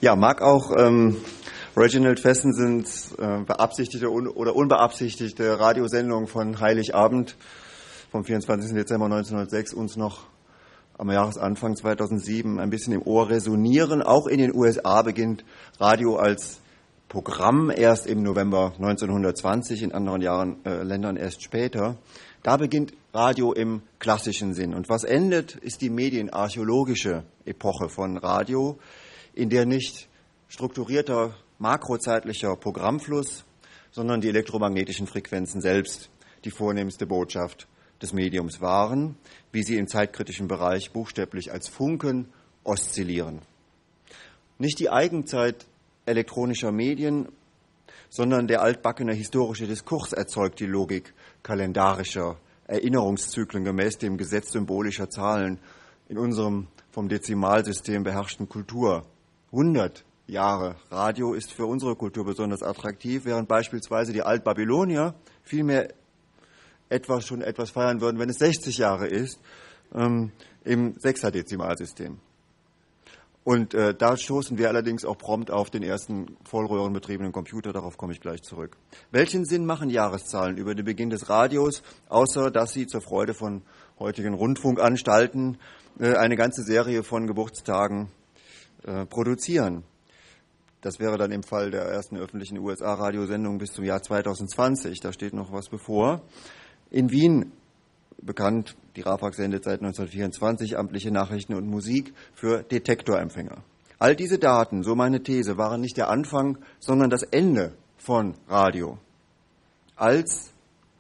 Ja, mag auch Reginald Fessensens beabsichtigte oder unbeabsichtigte Radiosendung von Heiligabend vom 24. Dezember 1906 uns noch am Jahresanfang 2007 ein bisschen im Ohr resonieren. Auch in den USA beginnt Radio als Programm erst im November 1920, in anderen Ländern erst später. Da beginnt Radio im klassischen Sinn. Und was endet, ist die medienarchäologische Epoche von Radio, in der nicht strukturierter makrozeitlicher Programmfluss, sondern die elektromagnetischen Frequenzen selbst die vornehmste Botschaft des Mediums waren, wie sie im zeitkritischen Bereich buchstäblich als Funken oszillieren. Nicht die Eigenzeit elektronischer Medien, sondern der altbackene historische Diskurs erzeugt die Logik kalendarischer Erinnerungszyklen gemäß dem Gesetz symbolischer Zahlen in unserem vom Dezimalsystem beherrschten Kultur. 100 Jahre Radio ist für unsere Kultur besonders attraktiv, während beispielsweise die Altbabylonier vielmehr schon etwas feiern würden, wenn es 60 Jahre ist, im Sechserdezimalsystem. Und da stoßen wir allerdings auch prompt auf den ersten vollröhrenbetriebenen Computer, darauf komme ich gleich zurück. Welchen Sinn machen Jahreszahlen über den Beginn des Radios, außer dass sie zur Freude von heutigen Rundfunkanstalten eine ganze Serie von Geburtstagen produzieren? Das wäre dann im Fall der ersten öffentlichen USA-Radiosendung bis zum Jahr 2020. Da steht noch was bevor. In Wien, bekannt, die RAFAG sendet seit 1924 amtliche Nachrichten und Musik für Detektorempfänger. All diese Daten, so meine These, waren nicht der Anfang, sondern das Ende von Radio. Als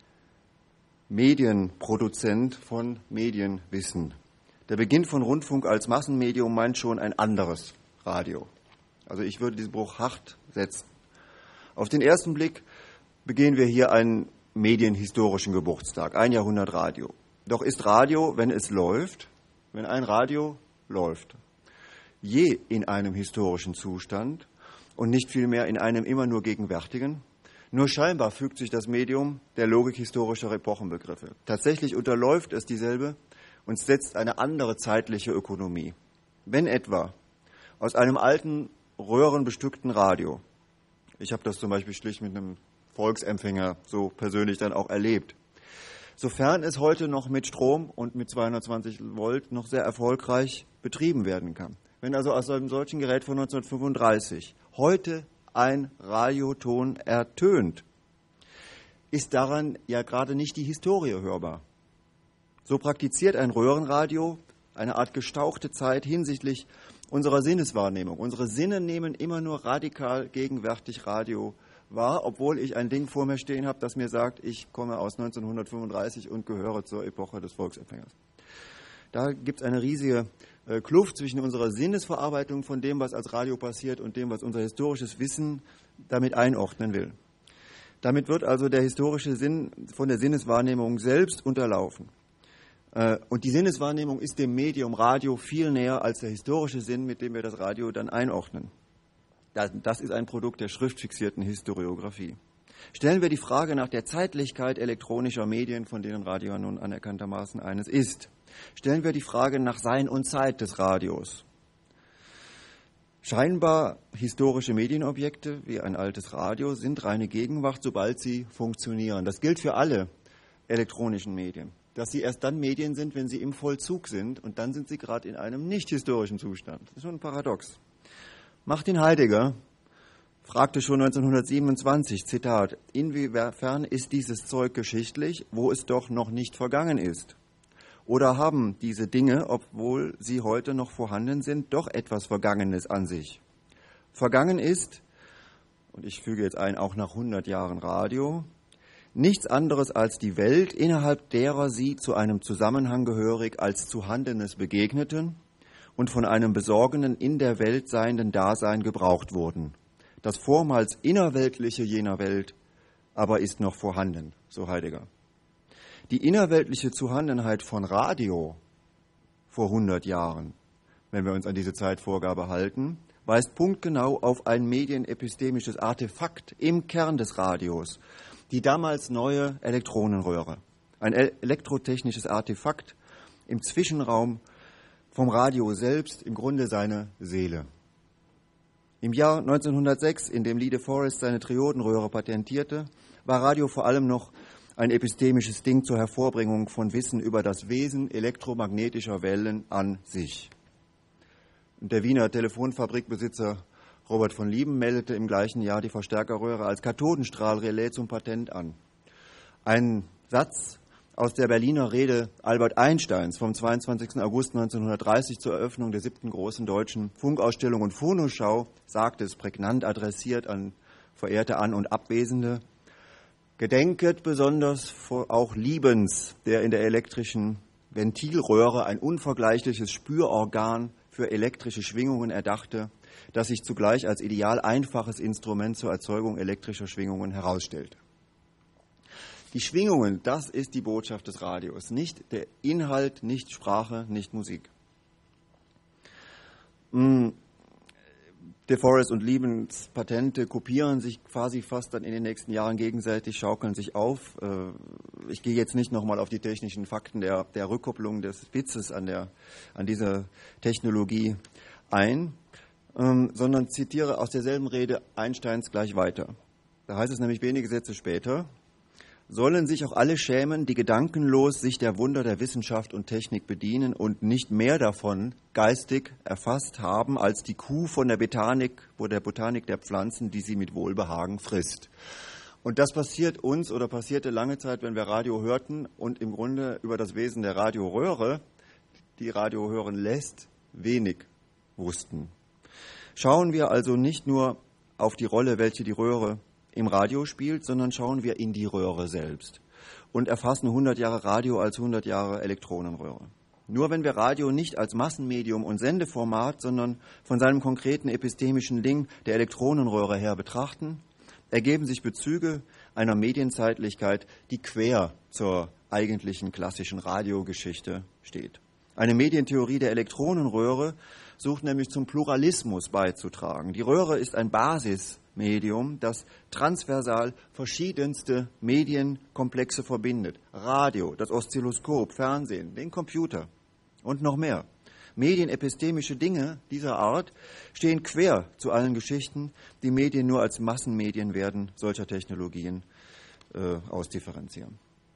Medienproduzent von Medienwissen. Der Beginn von Rundfunk als Massenmedium meint schon ein anderes Radio. Also ich würde diesen Bruch hart setzen. Auf den ersten Blick begehen wir hier einen medienhistorischen Geburtstag, ein Jahrhundert Radio. Doch ist Radio, wenn es läuft, wenn ein Radio läuft, je in einem historischen Zustand und nicht vielmehr in einem immer nur gegenwärtigen? Nur scheinbar fügt sich das Medium der Logik historischer Epochenbegriffe. Tatsächlich unterläuft es dieselbe und setzt eine andere zeitliche Ökonomie. Wenn etwa aus einem alten, röhrenbestückten Radio, ich habe das zum Beispiel schlicht mit einem Volksempfänger so persönlich dann auch erlebt, sofern es heute noch mit Strom und mit 220 Volt noch sehr erfolgreich betrieben werden kann. Wenn also aus einem solchen Gerät von 1935 heute ein Radioton ertönt, ist daran ja gerade nicht die Historie hörbar. So praktiziert ein Röhrenradio eine Art gestauchte Zeit hinsichtlich unserer Sinneswahrnehmung. Unsere Sinne nehmen immer nur radikal gegenwärtig Radio wahr, obwohl ich ein Ding vor mir stehen habe, das mir sagt, ich komme aus 1935 und gehöre zur Epoche des Volksempfängers. Da gibt es eine riesige Kluft zwischen unserer Sinnesverarbeitung von dem, was als Radio passiert, und dem, was unser historisches Wissen damit einordnen will. Damit wird also der historische Sinn von der Sinneswahrnehmung selbst unterlaufen. Und die Sinneswahrnehmung ist dem Medium Radio viel näher als der historische Sinn, mit dem wir das Radio dann einordnen. Das ist ein Produkt der schriftfixierten Historiographie. Stellen wir die Frage nach der Zeitlichkeit elektronischer Medien, von denen Radio nun anerkanntermaßen eines ist. Stellen wir die Frage nach Sein und Zeit des Radios. Scheinbar historische Medienobjekte wie ein altes Radio sind reine Gegenwart, sobald sie funktionieren. Das gilt für alle elektronischen Medien. Dass sie erst dann Medien sind, wenn sie im Vollzug sind, und dann sind sie gerade in einem nicht historischen Zustand. Das ist schon ein Paradox. Martin Heidegger fragte schon 1927, Zitat, inwiefern ist dieses Zeug geschichtlich, wo es doch noch nicht vergangen ist? Oder haben diese Dinge, obwohl sie heute noch vorhanden sind, doch etwas Vergangenes an sich? Vergangen ist, und ich füge jetzt ein, auch nach 100 Jahren Radio, nichts anderes als die Welt, innerhalb derer sie zu einem Zusammenhang gehörig als Zuhandenes begegneten und von einem besorgenden, in der Welt seienden Dasein gebraucht wurden. Das vormals Innerweltliche jener Welt aber ist noch vorhanden, so Heidegger. Die innerweltliche Zuhandenheit von Radio vor 100 Jahren, wenn wir uns an diese Zeitvorgabe halten, weist punktgenau auf ein medienepistemisches Artefakt im Kern des Radios, die damals neue Elektronenröhre. Ein elektrotechnisches Artefakt im Zwischenraum vom Radio selbst, im Grunde seine Seele. Im Jahr 1906, in dem Lee de Forest seine Triodenröhre patentierte, war Radio vor allem noch ein epistemisches Ding zur Hervorbringung von Wissen über das Wesen elektromagnetischer Wellen an sich. Der Wiener Telefonfabrikbesitzer Robert von Lieben meldete im gleichen Jahr die Verstärkerröhre als Kathodenstrahlrelais zum Patent an. Ein Satz aus der Berliner Rede Albert Einsteins vom 22. August 1930 zur Eröffnung der 7. großen deutschen Funkausstellung und Phonoschau sagte es prägnant adressiert an verehrte An- und Abwesende: Gedenket besonders auch Liebens, der in der elektrischen Ventilröhre ein unvergleichliches Spürorgan für elektrische Schwingungen erdachte, das sich zugleich als ideal einfaches Instrument zur Erzeugung elektrischer Schwingungen herausstellte. Die Schwingungen, das ist die Botschaft des Radios, nicht der Inhalt, nicht Sprache, nicht Musik. De Forest und Liebens Patente kopieren sich quasi fast dann in den nächsten Jahren gegenseitig, schaukeln sich auf. Ich gehe jetzt nicht nochmal auf die technischen Fakten der Rückkopplung des Witzes an dieser Technologie ein, sondern zitiere aus derselben Rede Einsteins gleich weiter. Da heißt es nämlich wenige Sätze später: Sollen sich auch alle schämen, die gedankenlos sich der Wunder der Wissenschaft und Technik bedienen und nicht mehr davon geistig erfasst haben als die Kuh von der Botanik der Pflanzen, die sie mit Wohlbehagen frisst. Und das passiert uns oder passierte lange Zeit, wenn wir Radio hörten und im Grunde über das Wesen der Radioröhre, die Radio hören lässt, wenig wussten. Schauen wir also nicht nur auf die Rolle, welche die Röhre im Radio spielt, sondern schauen wir in die Röhre selbst und erfassen 100 Jahre Radio als 100 Jahre Elektronenröhre. Nur wenn wir Radio nicht als Massenmedium und Sendeformat, sondern von seinem konkreten epistemischen Ding der Elektronenröhre her betrachten, ergeben sich Bezüge einer Medienzeitlichkeit, die quer zur eigentlichen klassischen Radiogeschichte steht. Eine Medientheorie der Elektronenröhre sucht nämlich zum Pluralismus beizutragen. Die Röhre ist ein Basismedium, das transversal verschiedenste Medienkomplexe verbindet. Radio, das Oszilloskop, Fernsehen, den Computer und noch mehr. Medienepistemische Dinge dieser Art stehen quer zu allen Geschichten, die Medien nur als Massenmedien werden solcher Technologien ausdifferenzieren.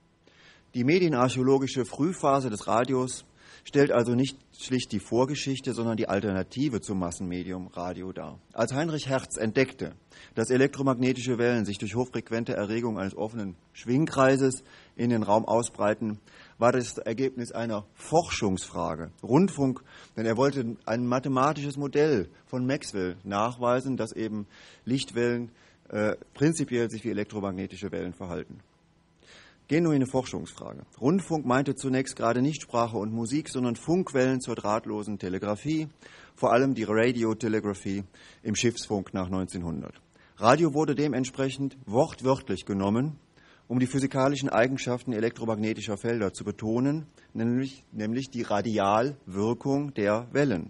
Die medienarchäologische Frühphase des Radios stellt also nicht schlicht die Vorgeschichte, sondern die Alternative zum Massenmedium Radio dar. Als Heinrich Hertz entdeckte, dass elektromagnetische Wellen sich durch hochfrequente Erregung eines offenen Schwingkreises in den Raum ausbreiten, war das Ergebnis einer Forschungsfrage. Rundfunk, denn er wollte ein mathematisches Modell von Maxwell nachweisen, dass eben Lichtwellen prinzipiell sich wie elektromagnetische Wellen verhalten. Genuine Forschungsfrage. Rundfunk meinte zunächst gerade nicht Sprache und Musik, sondern Funkwellen zur drahtlosen Telegrafie, vor allem die Radiotelegrafie im Schiffsfunk nach 1900. Radio wurde dementsprechend wortwörtlich genommen, um die physikalischen Eigenschaften elektromagnetischer Felder zu betonen, nämlich die Radialwirkung der Wellen.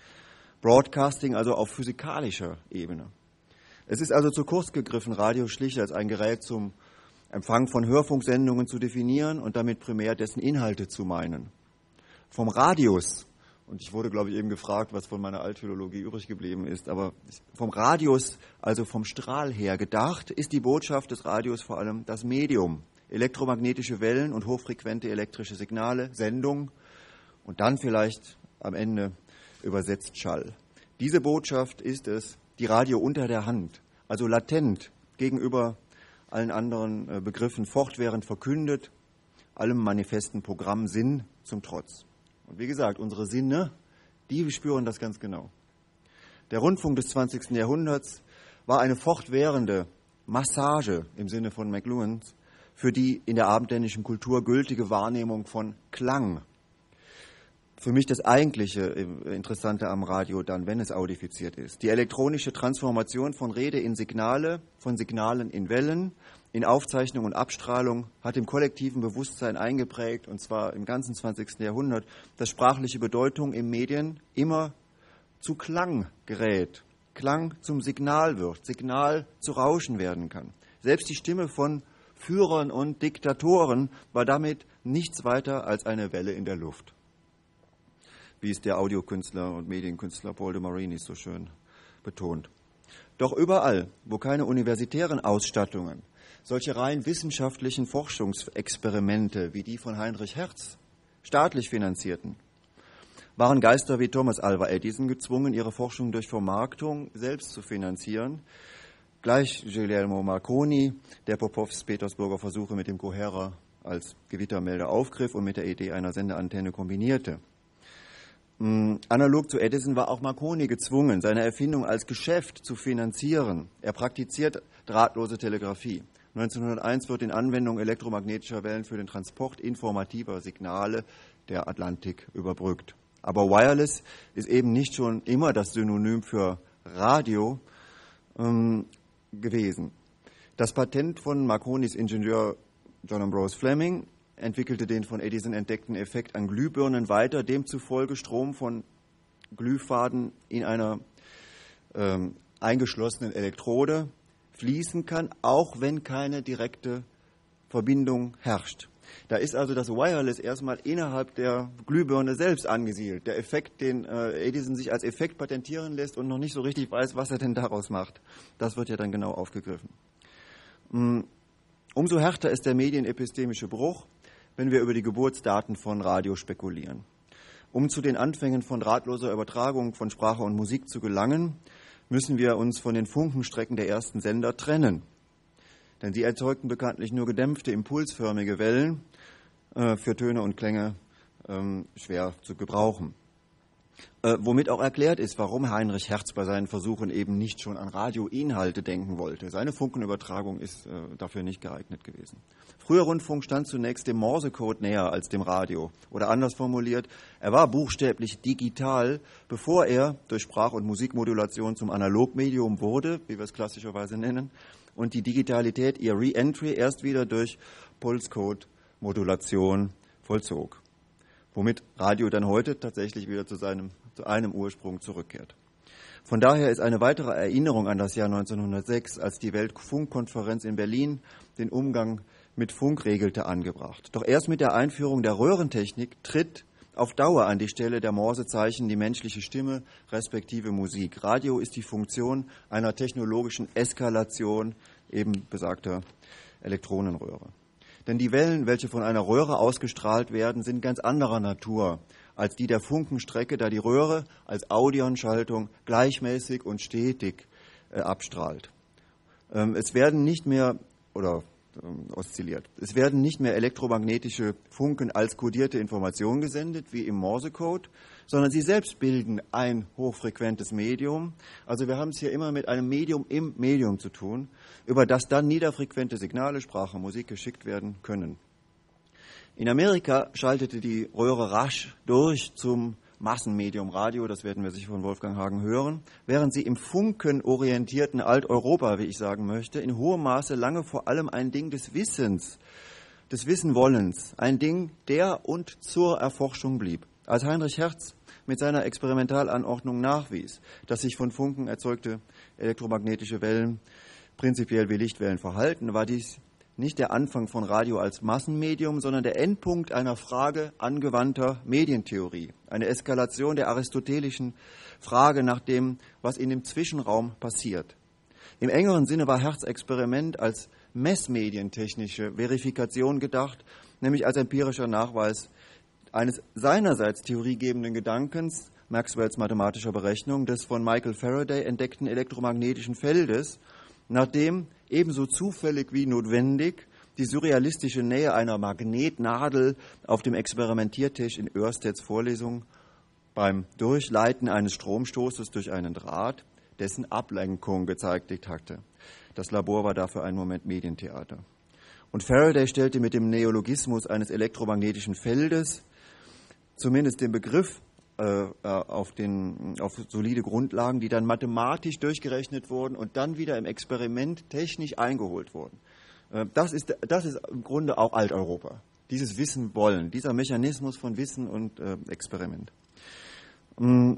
Broadcasting also auf physikalischer Ebene. Es ist also zu kurz gegriffen, Radio schlicht als ein Gerät zum Empfang von Hörfunksendungen zu definieren und damit primär dessen Inhalte zu meinen. Vom Radius, und ich wurde, glaube ich, eben gefragt, was von meiner Altphilologie übrig geblieben ist, aber vom Radius, also vom Strahl her gedacht, ist die Botschaft des Radios vor allem das Medium, elektromagnetische Wellen und hochfrequente elektrische Signale, Sendung und dann vielleicht am Ende übersetzt Schall. Diese Botschaft ist es, die Radio unter der Hand, also latent gegenüber allen anderen Begriffen fortwährend verkündet, allem manifesten Programm Sinn zum Trotz. Und wie gesagt, unsere Sinne, die spüren das ganz genau. Der Rundfunk des 20. Jahrhunderts war eine fortwährende Massage im Sinne von McLuhans für die in der abendländischen Kultur gültige Wahrnehmung von Klang. Für mich das eigentliche Interessante am Radio dann, wenn es audifiziert ist. Die elektronische Transformation von Rede in Signale, von Signalen in Wellen, in Aufzeichnung und Abstrahlung hat im kollektiven Bewusstsein eingeprägt, und zwar im ganzen 20. Jahrhundert, dass sprachliche Bedeutung im Medien immer zu Klang gerät, Klang zum Signal wird, Signal zu Rauschen werden kann. Selbst die Stimme von Führern und Diktatoren war damit nichts weiter als eine Welle in der Luft, wie es der Audiokünstler und Medienkünstler Paul de Marinis so schön betont. Doch überall, wo keine universitären Ausstattungen, solche rein wissenschaftlichen Forschungsexperimente wie die von Heinrich Hertz, staatlich finanzierten, waren Geister wie Thomas Alva Edison gezwungen, ihre Forschung durch Vermarktung selbst zu finanzieren. Gleich Guglielmo Marconi, der Popows Petersburger Versuche mit dem Kohärer als Gewittermelder aufgriff und mit der Idee einer Sendeantenne kombinierte. Analog zu Edison war auch Marconi gezwungen, seine Erfindung als Geschäft zu finanzieren. Er praktiziert drahtlose Telegrafie. 1901 wird in Anwendung elektromagnetischer Wellen für den Transport informativer Signale der Atlantik überbrückt. Aber Wireless ist eben nicht schon immer das Synonym für Radio gewesen. Das Patent von Marconis Ingenieur John Ambrose Fleming entwickelte den von Edison entdeckten Effekt an Glühbirnen weiter, demzufolge Strom von Glühfaden in einer eingeschlossenen Elektrode fließen kann, auch wenn keine direkte Verbindung herrscht. Da ist also das Wireless erstmal innerhalb der Glühbirne selbst angesiedelt. Der Effekt, den Edison sich als Effekt patentieren lässt und noch nicht so richtig weiß, was er denn daraus macht, das wird ja dann genau aufgegriffen. Umso härter ist der medienepistemische Bruch, wenn wir über die Geburtsdaten von Radio spekulieren. Um zu den Anfängen von drahtloser Übertragung von Sprache und Musik zu gelangen, müssen wir uns von den Funkenstrecken der ersten Sender trennen. Denn sie erzeugten bekanntlich nur gedämpfte, impulsförmige Wellen, für Töne und Klänge schwer zu gebrauchen. Womit auch erklärt ist, warum Heinrich Hertz bei seinen Versuchen eben nicht schon an Radioinhalte denken wollte. Seine Funkenübertragung ist dafür nicht geeignet gewesen. Früher Rundfunk stand zunächst dem Morsecode näher als dem Radio. Oder anders formuliert, er war buchstäblich digital, bevor er durch Sprach- und Musikmodulation zum Analogmedium wurde, wie wir es klassischerweise nennen, und die Digitalität ihr Re-Entry erst wieder durch Pulscode-Modulation vollzog. Womit Radio dann heute tatsächlich wieder zu einem Ursprung zurückkehrt. Von daher ist eine weitere Erinnerung an das Jahr 1906, als die Weltfunkkonferenz in Berlin den Umgang mit Funk regelte, angebracht. Doch erst mit der Einführung der Röhrentechnik tritt auf Dauer an die Stelle der Morsezeichen die menschliche Stimme respektive Musik. Radio ist die Funktion einer technologischen Eskalation eben besagter Elektronenröhre. Denn die Wellen, welche von einer Röhre ausgestrahlt werden, sind ganz anderer Natur als die der Funkenstrecke, da die Röhre als Audionschaltung gleichmäßig und stetig abstrahlt. Es werden nicht mehr elektromagnetische Funken als kodierte Information gesendet, wie im Morsecode, sondern sie selbst bilden ein hochfrequentes Medium. Also wir haben es hier immer mit einem Medium im Medium zu tun, über das dann niederfrequente Signale, Sprache, Musik geschickt werden können. In Amerika schaltete die Röhre rasch durch zum Massenmedium Radio, das werden wir sicher von Wolfgang Hagen hören, während sie im funkenorientierten Alteuropa, wie ich sagen möchte, in hohem Maße lange vor allem ein Ding des Wissens, des Wissenwollens, ein Ding der und zur Erforschung blieb. Als Heinrich Hertz mit seiner Experimentalanordnung nachwies, dass sich von Funken erzeugte elektromagnetische Wellen prinzipiell wie Lichtwellen verhalten, war dies nicht der Anfang von Radio als Massenmedium, sondern der Endpunkt einer Frage angewandter Medientheorie, eine Eskalation der aristotelischen Frage nach dem, was in dem Zwischenraum passiert. Im engeren Sinne war Hertz' Experiment als messmedientechnische Verifikation gedacht, nämlich als empirischer Nachweis eines seinerseits theoriegebenden Gedankens, Maxwells mathematischer Berechnung, des von Michael Faraday entdeckten elektromagnetischen Feldes, nachdem ebenso zufällig wie notwendig die surrealistische Nähe einer Magnetnadel auf dem Experimentiertisch in Oersteds Vorlesung beim Durchleiten eines Stromstoßes durch einen Draht dessen Ablenkung gezeitigt hatte. Das Labor war dafür einen Moment Medientheater. Und Faraday stellte mit dem Neologismus eines elektromagnetischen Feldes zumindest den Begriff auf solide Grundlagen, die dann mathematisch durchgerechnet wurden und dann wieder im Experiment technisch eingeholt wurden. Das ist im Grunde auch Alteuropa. Dieses Wissen wollen, dieser Mechanismus von Wissen und Experiment. Nun,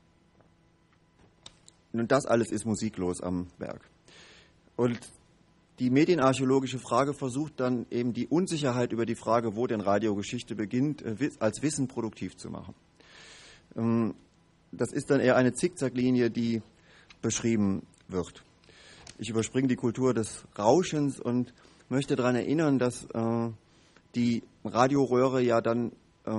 das alles ist musiklos am Werk. Und die medienarchäologische Frage versucht dann eben die Unsicherheit über die Frage, wo denn Radiogeschichte beginnt, als Wissen produktiv zu machen. Das ist dann eher eine Zickzacklinie, die beschrieben wird. Ich überspringe die Kultur des Rauschens und möchte daran erinnern, dass die Radioröhre ja dann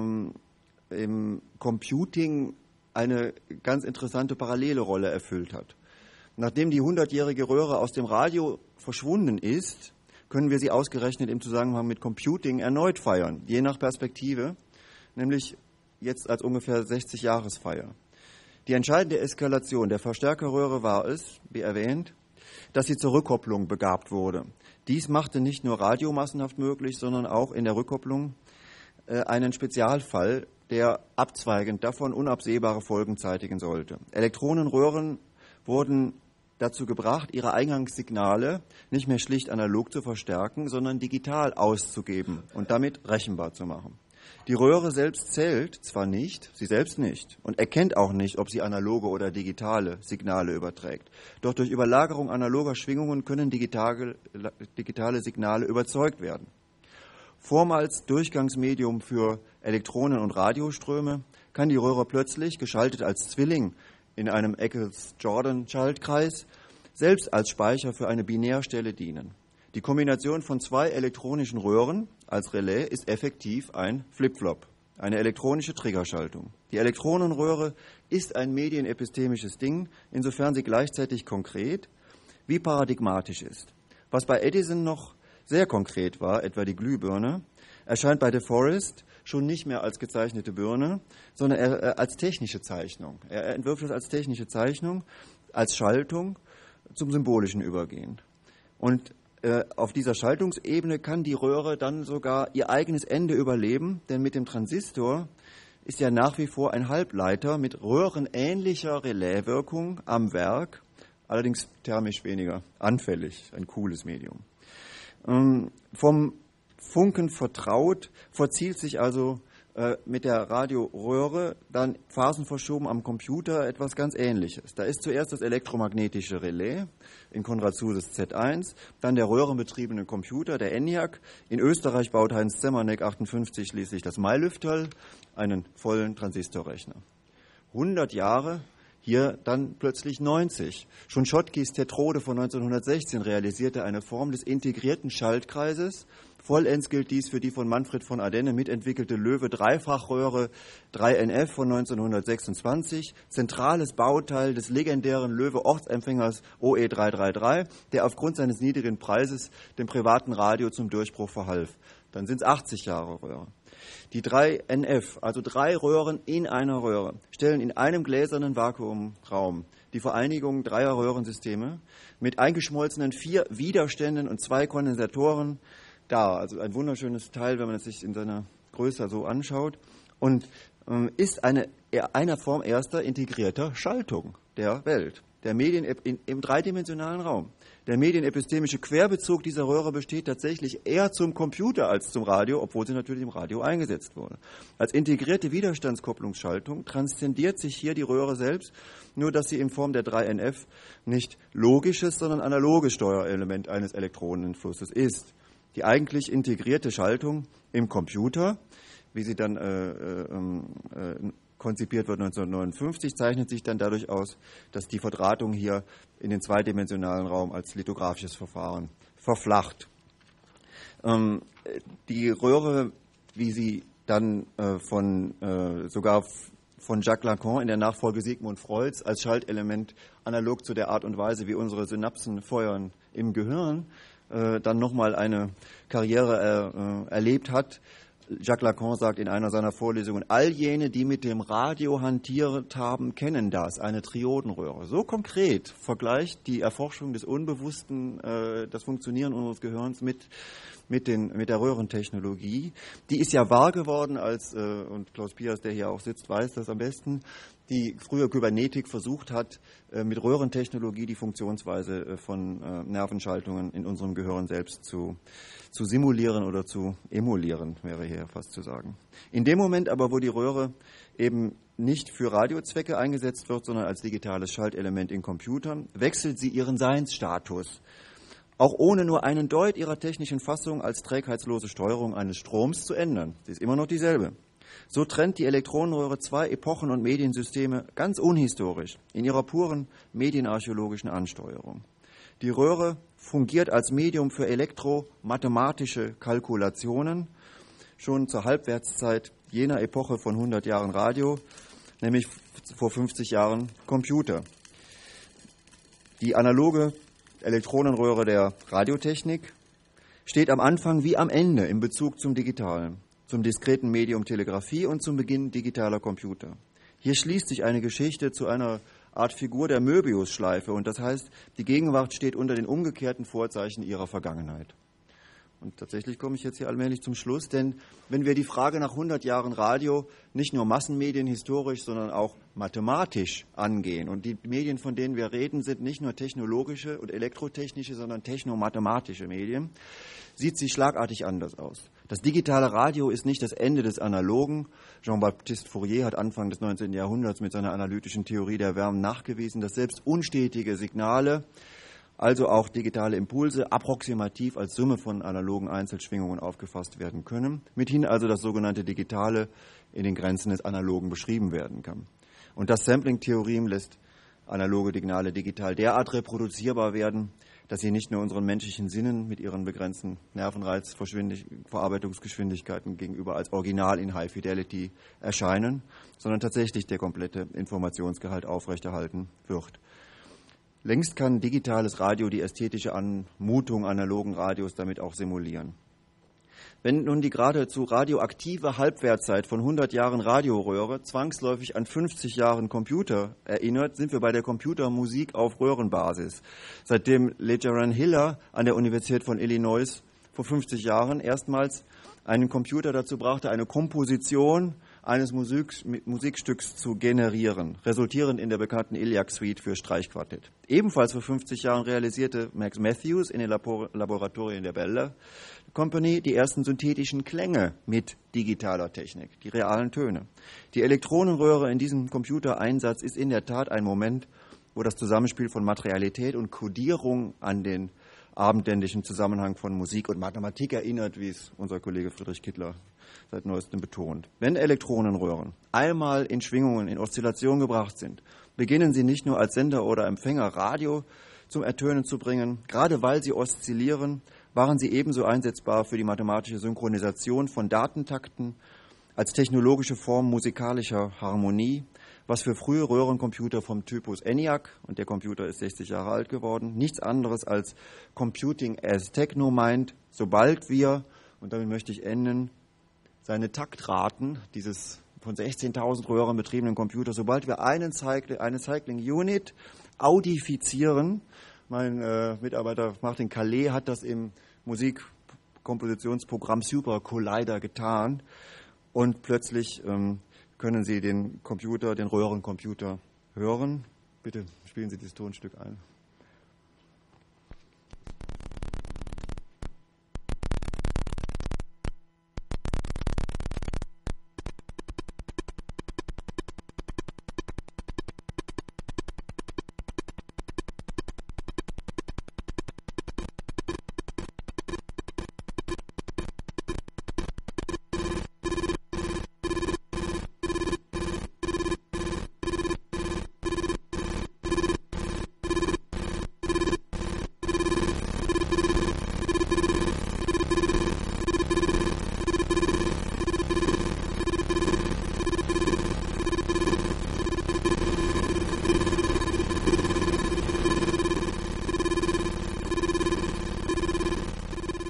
im Computing eine ganz interessante parallele Rolle erfüllt hat. Nachdem die 100-jährige Röhre aus dem Radio verschwunden ist, können wir sie ausgerechnet im Zusammenhang mit Computing erneut feiern, je nach Perspektive, nämlich jetzt als ungefähr 60-Jahresfeier. Die entscheidende Eskalation der Verstärkerröhre war es, wie erwähnt, dass sie zur Rückkopplung begabt wurde. Dies machte nicht nur Radio massenhaft möglich, sondern auch in der Rückkopplung einen Spezialfall, der abzweigend davon unabsehbare Folgen zeitigen sollte. Elektronenröhren wurden dazu gebracht, ihre Eingangssignale nicht mehr schlicht analog zu verstärken, sondern digital auszugeben und damit rechenbar zu machen. Die Röhre selbst zählt zwar nicht, sie selbst nicht, und erkennt auch nicht, ob sie analoge oder digitale Signale überträgt. Doch durch Überlagerung analoger Schwingungen können digitale Signale überzeugt werden. Vormals Durchgangsmedium für Elektronen- und Radioströme kann die Röhre plötzlich, geschaltet als Zwilling in einem Eccles-Jordan-Schaltkreis, selbst als Speicher für eine Binärstelle dienen. Die Kombination von zwei elektronischen Röhren als Relais ist effektiv ein Flip-Flop, eine elektronische Triggerschaltung. Die Elektronenröhre ist ein medienepistemisches Ding, insofern sie gleichzeitig konkret wie paradigmatisch ist. Was bei Edison noch sehr konkret war, etwa die Glühbirne, erscheint bei De Forest schon nicht mehr als gezeichnete Birne, sondern als technische Zeichnung. Er entwirft es als technische Zeichnung, als Schaltung zum Symbolischen übergehen. Und auf dieser Schaltungsebene kann die Röhre dann sogar ihr eigenes Ende überleben, denn mit dem Transistor ist ja nach wie vor ein Halbleiter mit röhrenähnlicher Relaiswirkung am Werk, allerdings thermisch weniger anfällig, ein cooles Medium. Vom Funken vertraut, verzielt sich also mit der Radioröhre dann phasenverschoben am Computer etwas ganz Ähnliches. Da ist zuerst das elektromagnetische Relais in Konrad Zuses Z1, dann der röhrenbetriebene Computer, der ENIAC. In Österreich baut Heinz Zemanek 58 schließlich das Mailüfterl, einen vollen Transistorrechner. 100 Jahre, hier dann plötzlich 90. Schon Schottkys Tetrode von 1916 realisierte eine Form des integrierten Schaltkreises. Vollends gilt dies für die von Manfred von Ardenne mitentwickelte Löwe-Dreifachröhre 3NF von 1926, zentrales Bauteil des legendären Löwe-Ortsempfängers OE333, der aufgrund seines niedrigen Preises dem privaten Radio zum Durchbruch verhalf. Dann sind es 80 Jahre Röhre. Die 3NF, also 3 Röhren in einer Röhre, stellen in einem gläsernen Vakuumraum die Vereinigung dreier Röhrensysteme mit eingeschmolzenen 4 Widerständen und 2 Kondensatoren dar. Also ein wunderschönes Teil, wenn man es sich in seiner Größe so anschaut. Und ist einer Form erster integrierter Schaltung der Welt, der Medien im dreidimensionalen Raum. Der medienepistemische Querbezug dieser Röhre besteht tatsächlich eher zum Computer als zum Radio, obwohl sie natürlich im Radio eingesetzt wurde. Als integrierte Widerstandskopplungsschaltung transzendiert sich hier die Röhre selbst, nur dass sie in Form der 3NF nicht logisches, sondern analoges Steuerelement eines Elektronenflusses ist. Die eigentlich integrierte Schaltung im Computer, wie sie dann konzipiert wird 1959, zeichnet sich dann dadurch aus, dass die Verdrahtung hier in den zweidimensionalen Raum als lithografisches Verfahren verflacht. Die Röhre, wie sie dann sogar von Jacques Lacan in der Nachfolge Sigmund Freuds als Schaltelement analog zu der Art und Weise, wie unsere Synapsen feuern im Gehirn, dann nochmal eine Karriere erlebt hat. Jacques Lacan sagt in einer seiner Vorlesungen, all jene, die mit dem Radio hantiert haben, kennen das, eine Triodenröhre. So konkret vergleicht die Erforschung des Unbewussten das Funktionieren unseres Gehirns mit der Röhrentechnologie. Die ist ja wahr geworden, und Klaus Pias, der hier auch sitzt, weiß das am besten, die früher Kybernetik versucht hat, mit Röhrentechnologie die Funktionsweise von Nervenschaltungen in unserem Gehirn selbst zu simulieren oder zu emulieren, wäre hier fast zu sagen. In dem Moment aber, wo die Röhre eben nicht für Radiozwecke eingesetzt wird, sondern als digitales Schaltelement in Computern, wechselt sie ihren Seinsstatus. Auch ohne nur einen Deut ihrer technischen Fassung als trägheitslose Steuerung eines Stroms zu ändern. Sie ist immer noch dieselbe. So trennt die Elektronenröhre zwei Epochen und Mediensysteme ganz unhistorisch in ihrer puren medienarchäologischen Ansteuerung. Die Röhre fungiert als Medium für elektromathematische Kalkulationen schon zur Halbwertszeit jener Epoche von 100 Jahren Radio, nämlich vor 50 Jahren Computer. Die analoge Elektronenröhre der Radiotechnik steht am Anfang wie am Ende in Bezug zum Digitalen, zum diskreten Medium Telegrafie und zum Beginn digitaler Computer. Hier schließt sich eine Geschichte zu einer Art Figur der Möbiusschleife und das heißt, die Gegenwart steht unter den umgekehrten Vorzeichen ihrer Vergangenheit. Und tatsächlich komme ich jetzt hier allmählich zum Schluss, denn wenn wir die Frage nach 100 Jahren Radio nicht nur massenmedienhistorisch, sondern auch mathematisch angehen und die Medien, von denen wir reden, sind nicht nur technologische und elektrotechnische, sondern technomathematische Medien, sieht sie schlagartig anders aus. Das digitale Radio ist nicht das Ende des Analogen. Jean-Baptiste Fourier hat Anfang des 19. Jahrhunderts mit seiner analytischen Theorie der Wärme nachgewiesen, dass selbst unstetige Signale, also auch digitale Impulse, approximativ als Summe von analogen Einzelschwingungen aufgefasst werden können, mithin also das sogenannte Digitale in den Grenzen des Analogen beschrieben werden kann. Und das Sampling-Theorem lässt analoge Signale digital derart reproduzierbar werden, dass sie nicht nur unseren menschlichen Sinnen mit ihren begrenzten Nervenreiz-Verarbeitungsgeschwindigkeiten gegenüber als Original in High Fidelity erscheinen, sondern tatsächlich der komplette Informationsgehalt aufrechterhalten wird. Längst kann digitales Radio die ästhetische Anmutung analogen Radios damit auch simulieren. Wenn nun die geradezu radioaktive Halbwertzeit von 100 Jahren Radioröhre zwangsläufig an 50 Jahren Computer erinnert, sind wir bei der Computermusik auf Röhrenbasis. Seitdem Lejaran Hiller an der Universität von Illinois vor 50 Jahren erstmals einen Computer dazu brachte, eine Komposition eines Musikstücks zu generieren, resultierend in der bekannten Illiac-Suite für Streichquartett. Ebenfalls vor 50 Jahren realisierte Max Matthews in den Laboratorien der Bell Company die ersten synthetischen Klänge mit digitaler Technik, die realen Töne. Die Elektronenröhre in diesem Computereinsatz ist in der Tat ein Moment, wo das Zusammenspiel von Materialität und Kodierung an den abendländischen Zusammenhang von Musik und Mathematik erinnert, wie es unser Kollege Friedrich Kittler seit neuestem betont. Wenn Elektronenröhren einmal in Schwingungen, in Oszillation gebracht sind, beginnen sie nicht nur als Sender oder Empfänger Radio zum Ertönen zu bringen. Gerade weil sie oszillieren, waren sie ebenso einsetzbar für die mathematische Synchronisation von Datentakten als technologische Form musikalischer Harmonie, was für frühe Röhrencomputer vom Typus ENIAC, und der Computer ist 60 Jahre alt geworden, nichts anderes als Computing as Techno meint, sobald wir, und damit möchte ich enden, seine Taktraten dieses von 16.000 Röhren betriebenen Computers, sobald wir eine Cycling Unit audifizieren, mein Mitarbeiter Martin Calais hat das im Musikkompositionsprogramm Super Collider getan und plötzlich können Sie den Röhrencomputer hören. Bitte spielen Sie dieses Tonstück ein.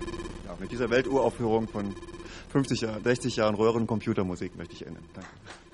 Welturaufführung von 60 Jahren Röhrencomputermusik möchte ich enden. Danke.